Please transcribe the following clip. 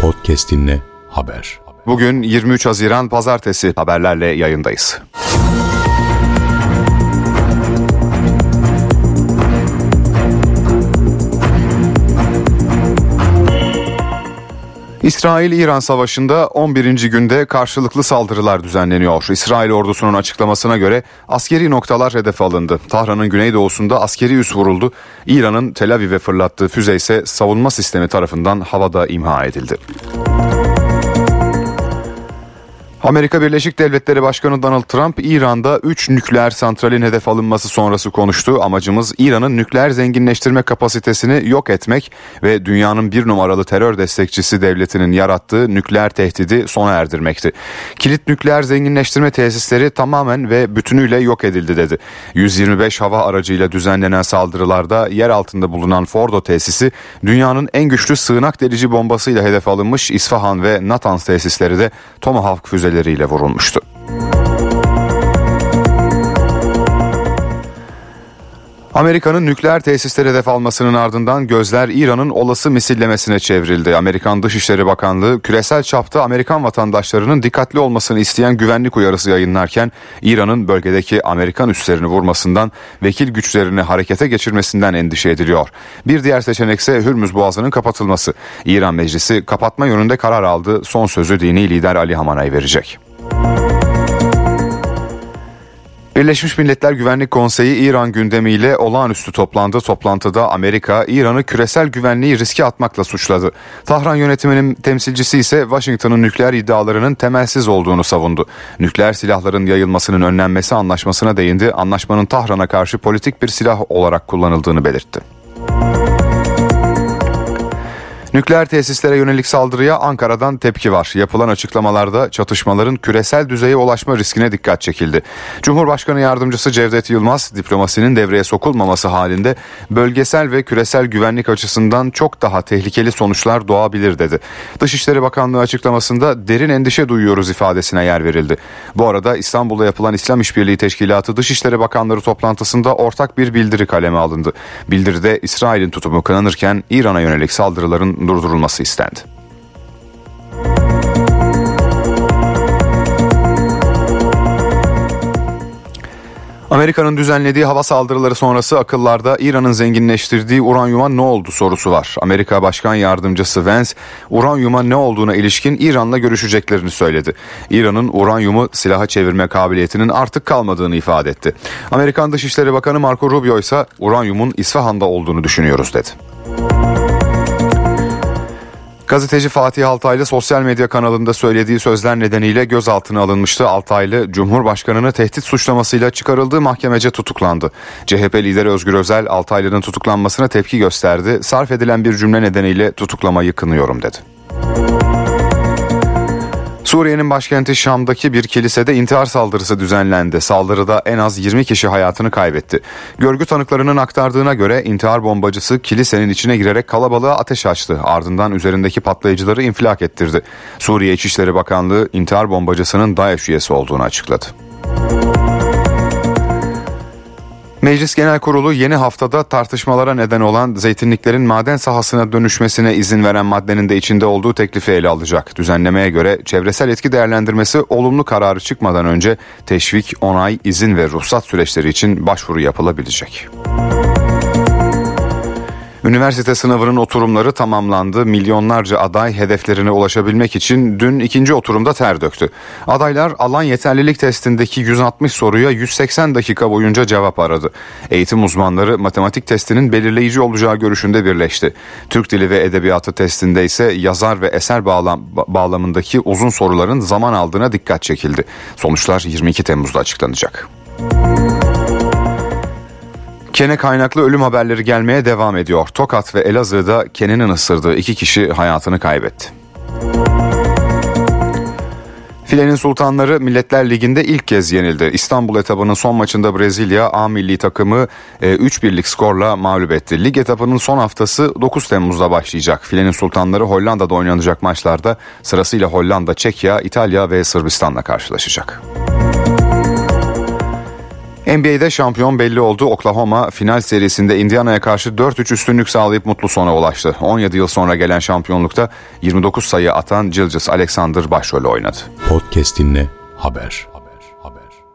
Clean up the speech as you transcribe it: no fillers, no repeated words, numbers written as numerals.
Podcast dinle haber. Bugün 23 Haziran Pazartesi, haberlerle yayındayız. İsrail-İran savaşında 11. günde karşılıklı saldırılar düzenleniyor. İsrail ordusunun açıklamasına göre askeri noktalar hedef alındı. Tahran'ın güneydoğusunda askeri üs vuruldu. İran'ın Tel Aviv'e fırlattığı füze ise savunma sistemi tarafından havada imha edildi. Amerika Birleşik Devletleri Başkanı Donald Trump, İran'da 3 nükleer santralin hedef alınması sonrası konuştu. Amacımız İran'ın nükleer zenginleştirme kapasitesini yok etmek ve dünyanın bir numaralı terör destekçisi devletinin yarattığı nükleer tehdidi sona erdirmekti. Kilit nükleer zenginleştirme tesisleri tamamen ve bütünüyle yok edildi dedi. 125 hava aracıyla düzenlenen saldırılarda yer altında bulunan Fordo tesisi, dünyanın en güçlü sığınak delici bombasıyla hedef alınmış. İsfahan ve Natanz tesisleri de Tomahawk füzeleriyle vurulmuştu. Amerika'nın nükleer tesisleri hedef almasının ardından gözler İran'ın olası misillemesine çevrildi. Amerikan Dışişleri Bakanlığı küresel çapta Amerikan vatandaşlarının dikkatli olmasını isteyen güvenlik uyarısı yayınlarken İran'ın bölgedeki Amerikan üslerini vurmasından, vekil güçlerini harekete geçirmesinden endişe ediliyor. Bir diğer seçenek ise Hürmüz Boğazı'nın kapatılması. İran Meclisi kapatma yönünde karar aldı. Son sözü dini lider Ali Hamaney verecek. Birleşmiş Milletler Güvenlik Konseyi İran gündemiyle olağanüstü toplandı. Toplantıda Amerika, İran'ı küresel güvenliği riske atmakla suçladı. Tahran yönetiminin temsilcisi ise Washington'ın nükleer iddialarının temelsiz olduğunu savundu. Nükleer silahların yayılmasının önlenmesi anlaşmasına değindi. Anlaşmanın Tahran'a karşı politik bir silah olarak kullanıldığını belirtti. Nükleer tesislere yönelik saldırıya Ankara'dan tepki var. Yapılan açıklamalarda çatışmaların küresel düzeye ulaşma riskine dikkat çekildi. Cumhurbaşkanı Yardımcısı Cevdet Yılmaz, diplomasinin devreye sokulmaması halinde bölgesel ve küresel güvenlik açısından çok daha tehlikeli sonuçlar doğabilir dedi. Dışişleri Bakanlığı açıklamasında derin endişe duyuyoruz ifadesine yer verildi. Bu arada İstanbul'da yapılan İslam İşbirliği Teşkilatı Dışişleri Bakanları toplantısında ortak bir bildiri kaleme alındı. Bildiride İsrail'in tutumu kınanırken İran'a yönelik saldırıların durdurulması istendi. Amerika'nın düzenlediği hava saldırıları sonrası akıllarda İran'ın zenginleştirdiği uranyuma ne oldu sorusu var. Amerika Başkan Yardımcısı Vance, uranyuma ne olduğuna ilişkin İran'la görüşeceklerini söyledi. İran'ın uranyumu silaha çevirme kabiliyetinin artık kalmadığını ifade etti. Amerikan Dışişleri Bakanı Marco Rubio ise uranyumun İsfahan'da olduğunu düşünüyoruz dedi. Gazeteci Fatih Altaylı sosyal medya kanalında söylediği sözler nedeniyle gözaltına alınmıştı. Altaylı, Cumhurbaşkanı'nı tehdit suçlamasıyla çıkarıldığı mahkemece tutuklandı. CHP lideri Özgür Özel, Altaylı'nın tutuklanmasına tepki gösterdi. Sarf edilen bir cümle nedeniyle tutuklamayı kınıyorum dedi. Suriye'nin başkenti Şam'daki bir kilisede intihar saldırısı düzenlendi. Saldırıda en az 20 kişi hayatını kaybetti. Görgü tanıklarının aktardığına göre intihar bombacısı kilisenin içine girerek kalabalığa ateş açtı. Ardından üzerindeki patlayıcıları infilak ettirdi. Suriye İçişleri Bakanlığı intihar bombacısının DAEŞ üyesi olduğunu açıkladı. Meclis Genel Kurulu yeni haftada tartışmalara neden olan zeytinliklerin maden sahasına dönüşmesine izin veren maddenin de içinde olduğu teklifi ele alacak. Düzenlemeye göre çevresel etki değerlendirmesi olumlu kararı çıkmadan önce teşvik, onay, izin ve ruhsat süreçleri için başvuru yapılabilecek. Üniversite sınavının oturumları tamamlandı. Milyonlarca aday hedeflerine ulaşabilmek için dün ikinci oturumda ter döktü. Adaylar alan yeterlilik testindeki 160 soruya 180 dakika boyunca cevap aradı. Eğitim uzmanları matematik testinin belirleyici olacağı görüşünde birleşti. Türk Dili ve Edebiyatı testinde ise yazar ve eser bağlamındaki uzun soruların zaman aldığına dikkat çekildi. Sonuçlar 22 Temmuz'da açıklanacak. Kene kaynaklı ölüm haberleri gelmeye devam ediyor. Tokat ve Elazığ'da kenenin ısırdığı 2 kişi hayatını kaybetti. Filenin Sultanları Milletler Ligi'nde ilk kez yenildi. İstanbul etabının son maçında Brezilya A milli takımı 3-1'lik skorla mağlup etti. Lig etabının son haftası 9 Temmuz'da başlayacak. Filenin Sultanları Hollanda'da oynanacak maçlarda sırasıyla Hollanda, Çekya, İtalya ve Sırbistan'la karşılaşacak. NBA'de şampiyon belli oldu. Oklahoma final serisinde Indiana'ya karşı 4-3 üstünlük sağlayıp mutlu sona ulaştı. 17 yıl sonra gelen şampiyonlukta 29 sayı atan Gilgeous-Alexander başrolü oynadı. Podcast dinle, haber.